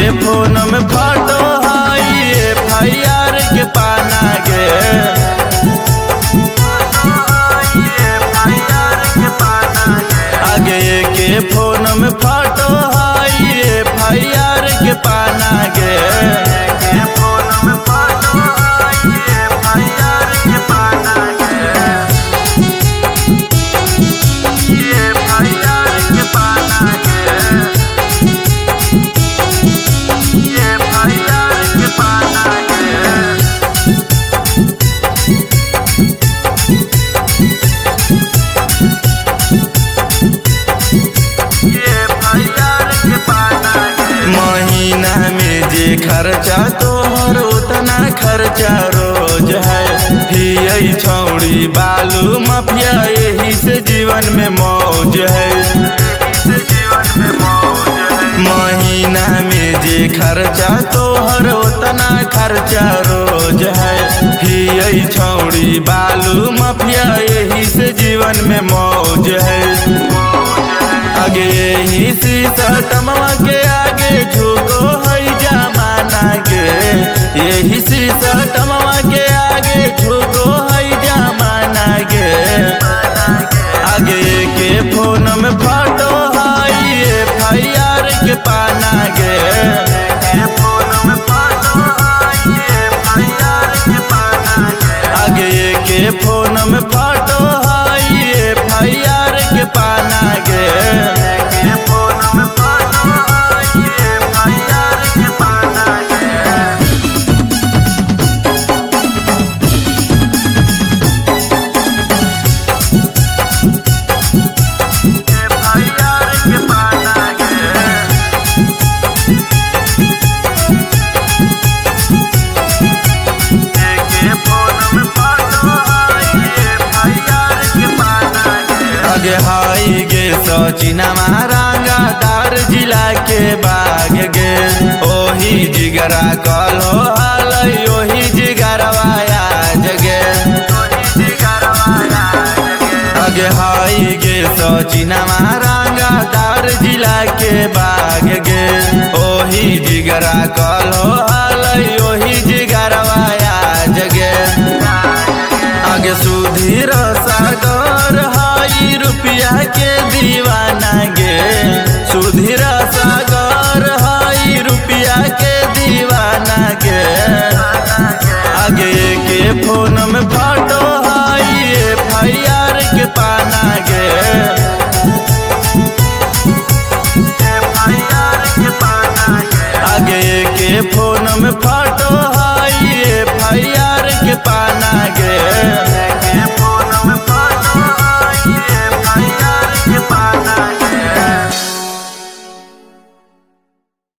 Phone में photo हाई FIR के पाना गे। आगे के फोन में फोटो हाई FIR के पाना गे। महीना में जे खर्चा तोहर उतना खर्चा रोज है। ही छौड़ी बालू माफिया यही से जीवन में मौज है। महीना में जे खर्चा तोहर उतना खर्चा रोज है। ही छौड़ी बालू माफिया यही से जीवन में मौज है। आगे यही सिस्टमवा के आगे झुको है जमाना गे। यही सिस्टमवा के आगे झुको है जमाना गे। आगे के फोन में फोटो हाई FIR के पाना गे। आगे के फोन में फोटो हाई FIR के पाना गे। आगे हाई गे सचिना महारांगादार जिला के बाग गे। ओही जिगरा कलो हालई ओही जिगरवाया जगे। आगे हाई गे सचिना महारांगादार जिला के बाग गे। ओही जिगरा कलो हालई ओही जिगरवाया जगे। आगे सुधीर सागर हाई रुपया के दीवाना गे। सुधीर सागर हाई रुपया के दीवाना गे। आगे के फोन में फोटो हाई FIR के पाना गे। आगे के फोन में फोटो